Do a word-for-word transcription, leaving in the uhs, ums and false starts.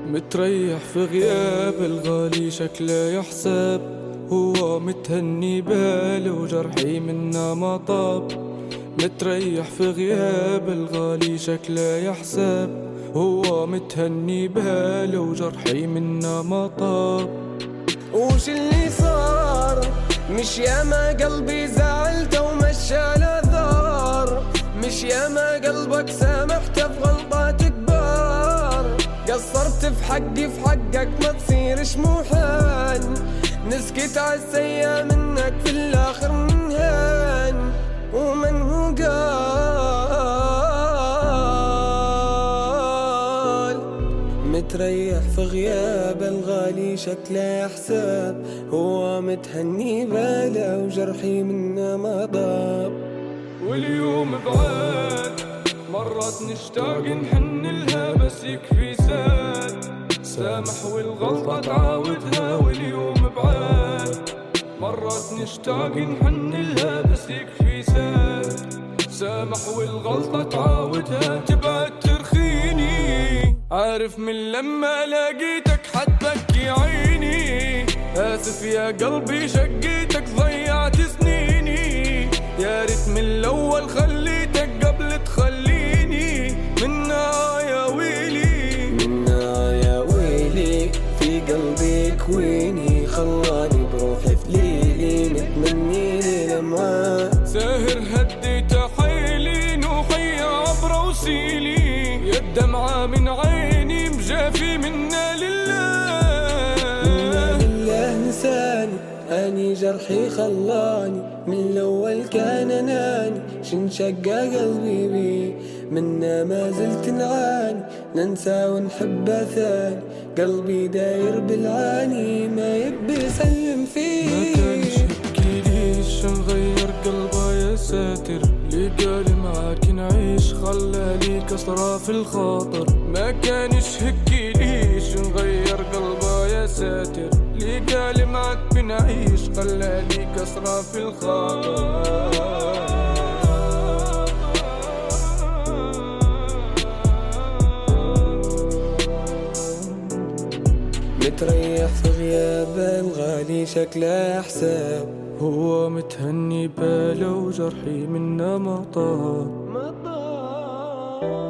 متريح في غياب الغالي شكله يحسب، هو متهني باله وجرحي منا ما طاب. متريح في غياب الغالي شكله يحسب، هو متهني باله وجرحي منا ما طاب. وش اللي صار؟ مش ياما قلبي زعلته ومشى الاثار، مش ياما قلبك سامحته في غلطات كبار. قصرت في حقي في حقك ما تصيرش محان، نسكت عالسيا منك في الاخر نهان. ومن هو قال متريح في غياب الغالي شكله حساب، هو متهني باله وجرحي منه ما ضاب. واليوم بعاد مرات نشتاق نحن لها بس يكفي ساد، سامح والغلطة تعاودها. واليوم بعاد مرات نشتاق نحن لها بس يكفي ساد، سامح والغلطة تعاودها. تبعد ترخيني عارف من لما لقيتك حتبكي عيني، آسف يا قلبي شقيتك ضيعت سنيني. يا ريت من الأول خليتك قبل تخليني. منا يا ويلي منا يا ويلي في قلبي كويني، خلاني بروحي في ليلي متمني ليلة معاه. ساهر هديت حيلي نوحي عبر وسيلي، يا الدمعة من عيني مجافي منا لله. منا لله نساني اني جرحي خلاني، من الاول كان اناني شنشقى قلبي بي. منا ما زلت نعاني ننسى ونحب ثاني، قلبي داير بالعاني ما يبي يسلم فيه. ما كانش يبكي ليش نغير قلبه يا ساتر، لي قال معاك نعيش خلالي كسرة في الخاطر. ما كانش هكي ليش نغير قلبه يا ساتر، لي قال معاك بنعيش خلالي كسرة في الخاطر. متريح في غياب الغالي شكله حساب، هو متهني باله وجرحي منا ما طاب.